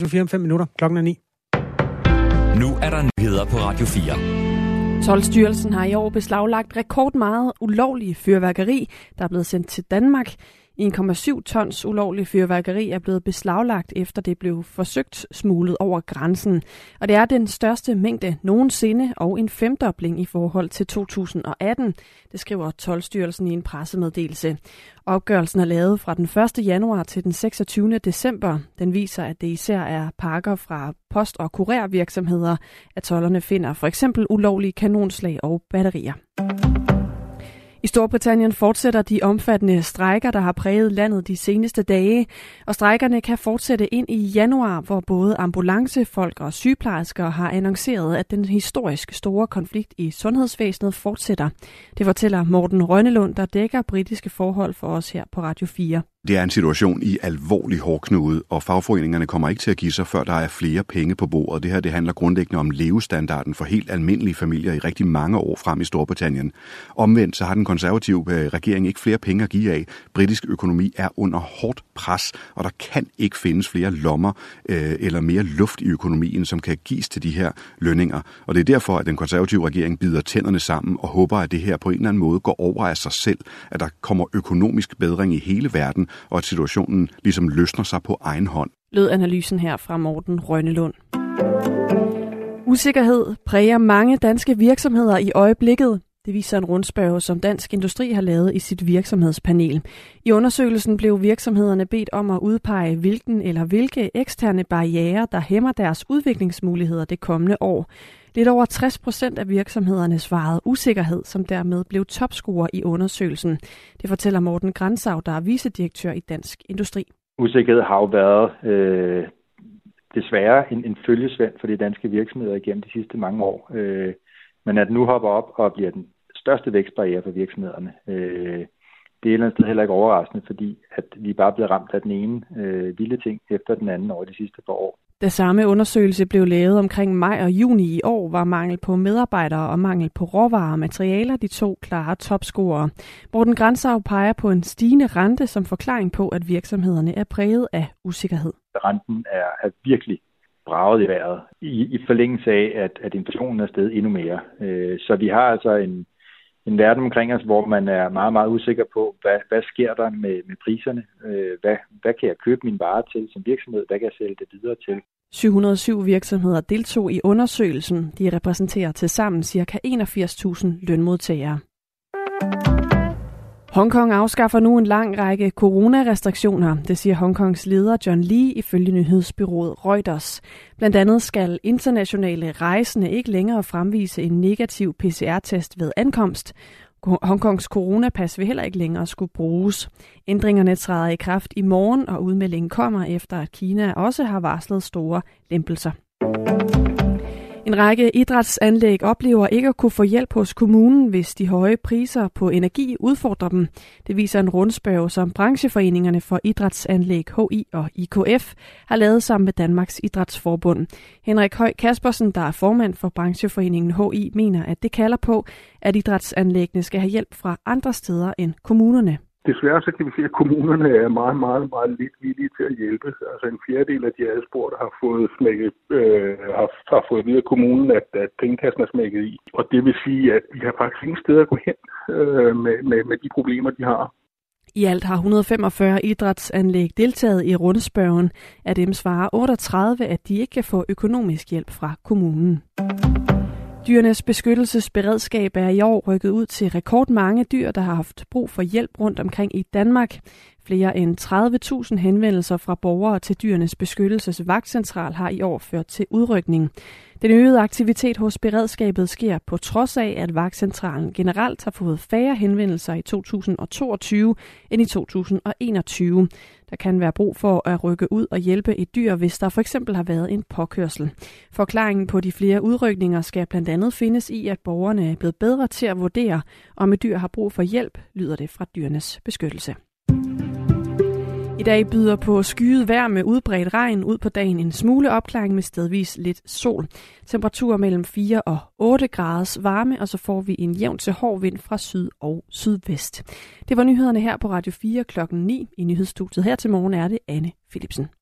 4 om 5 minutter. Klokken er 9. Nu er der nyheder på Radio 4. Toldstyrelsen har i år beslaglagt rekordmeget ulovlige fyrværkeri, der er blevet sendt til Danmark. 1,7 tons ulovlig fyrværkeri er blevet beslaglagt, efter det blev forsøgt smuglet over grænsen. Og det er den største mængde nogensinde og en femdobling i forhold til 2018. Det skriver Toldstyrelsen i en pressemeddelelse. Opgørelsen er lavet fra den 1. januar til den 26. december. Den viser, at det især er pakker fra post- og kurervirksomheder, at tolderne finder for eksempel ulovlige kanonslag og batterier. I Storbritannien fortsætter de omfattende strejker, der har præget landet de seneste dage, og strejkerne kan fortsætte ind i januar, hvor både ambulancefolk og sygeplejersker har annonceret, at den historisk store konflikt i sundhedsvæsenet fortsætter. Det fortæller Morten Rønnelund, der dækker britiske forhold for os her på Radio 4. Det er en situation i alvorlig hårdknude, og fagforeningerne kommer ikke til at give sig, før der er flere penge på bordet. Det handler grundlæggende om levestandarden for helt almindelige familier i rigtig mange år frem i Storbritannien. Omvendt så har den konservative regering ikke flere penge at give af. Britisk økonomi er under hårdt pres, og der kan ikke findes flere lommer eller mere luft i økonomien, som kan gives til de her lønninger. Og det er derfor, at den konservative regering bider tænderne sammen og håber, at det her på en eller anden måde går over af sig selv, at der kommer økonomisk bedring i hele verden, og at situationen ligesom løsner sig på egen hånd. Lød analysen her fra Morten Rønnelund. Usikkerhed præger mange danske virksomheder i øjeblikket. Det viser en rundspørge, som Dansk Industri har lavet i sit virksomhedspanel. I undersøgelsen blev virksomhederne bedt om at udpege, hvilken eller hvilke eksterne barrierer, der hæmmer deres udviklingsmuligheder det kommende år. Lidt over 60% af virksomhederne svarede usikkerhed, som dermed blev topscorer i undersøgelsen. Det fortæller Morten Grantzau, der er vicedirektør i Dansk Industri. Usikkerhed har jo været desværre en følgesvend for de danske virksomheder igennem de sidste mange år. Men at nu hopper op og bliver den største vækstbarriere for virksomhederne, det er et eller andet sted heller ikke overraskende, fordi at vi bare er blevet ramt af den ene vilde ting efter den anden over de sidste par år. Da samme undersøgelse blev lavet omkring maj og juni i år, var mangel på medarbejdere og mangel på råvarer og materialer de to klare topscorere. Morten Grantzau peger på en stigende rente som forklaring på, at virksomhederne er præget af usikkerhed. Renten er virkelig braget i vejret i forlængelse af, at inflationen er steget endnu mere. Så vi har altså en verden omkring os, hvor man er meget, meget usikker på, hvad sker der med priserne? Hvad kan jeg købe mine varer til som virksomhed? Hvad kan jeg sælge det videre til? 707 virksomheder deltog i undersøgelsen. De repræsenterer tilsammen ca. 81.000 lønmodtagere. Hongkong afskaffer nu en lang række coronarestriktioner, det siger Hongkongs leder John Lee ifølge nyhedsbyrået Reuters. Blandt andet skal internationale rejsende ikke længere fremvise en negativ PCR-test ved ankomst. Hongkongs coronapas vil heller ikke længere skulle bruges. Ændringerne træder i kraft i morgen, og udmeldingen kommer efter, at Kina også har varslet store lempelser. En række idrætsanlæg oplever ikke at kunne få hjælp hos kommunen, hvis de høje priser på energi udfordrer dem. Det viser en rundspørge, som brancheforeningerne for idrætsanlæg HI og IKF har lavet sammen med Danmarks Idrætsforbund. Henrik Høj Kaspersen, der er formand for brancheforeningen HI, mener, at det kalder på, at idrætsanlæggene skal have hjælp fra andre steder end kommunerne. Desværre så kan vi se, at kommunerne er meget, meget, meget lidt villige til at hjælpe. Altså en fjerdedel af de adspurgte har fået at vide af kommunen, at pengekassen er smækket i. Og det vil sige, at vi har faktisk ingen steder at gå hen med de problemer, de har. I alt har 145 idrætsanlæg deltaget i rundspørgen. Af dem svarer 38, at de ikke kan få økonomisk hjælp fra kommunen. Dyrenes beskyttelsesberedskab er i år rykket ud til rekordmange dyr, der har haft brug for hjælp rundt omkring i Danmark. Flere end 30.000 henvendelser fra borgere til Dyrenes Beskyttelsesvagtcentral har i år ført til udrykning. Den øgede aktivitet hos beredskabet sker på trods af, at vagtcentralen generelt har fået færre henvendelser i 2022 end i 2021. Der kan være brug for at rykke ud og hjælpe et dyr, hvis der for eksempel har været en påkørsel. Forklaringen på de flere udrykninger skal blandt andet findes i, at borgerne er blevet bedre til at vurdere, om et dyr har brug for hjælp, lyder det fra Dyrenes Beskyttelse. I dag byder på skyet vejr med udbredt regn, ud på dagen en smule opklaring med stedvis lidt sol. Temperaturer mellem 4 og 8 graders varme, og så får vi en jævn til hård vind fra syd og sydvest. Det var nyhederne her på Radio 4 klokken 9. I nyhedsstudiet her til morgen er det Anne Philipsen.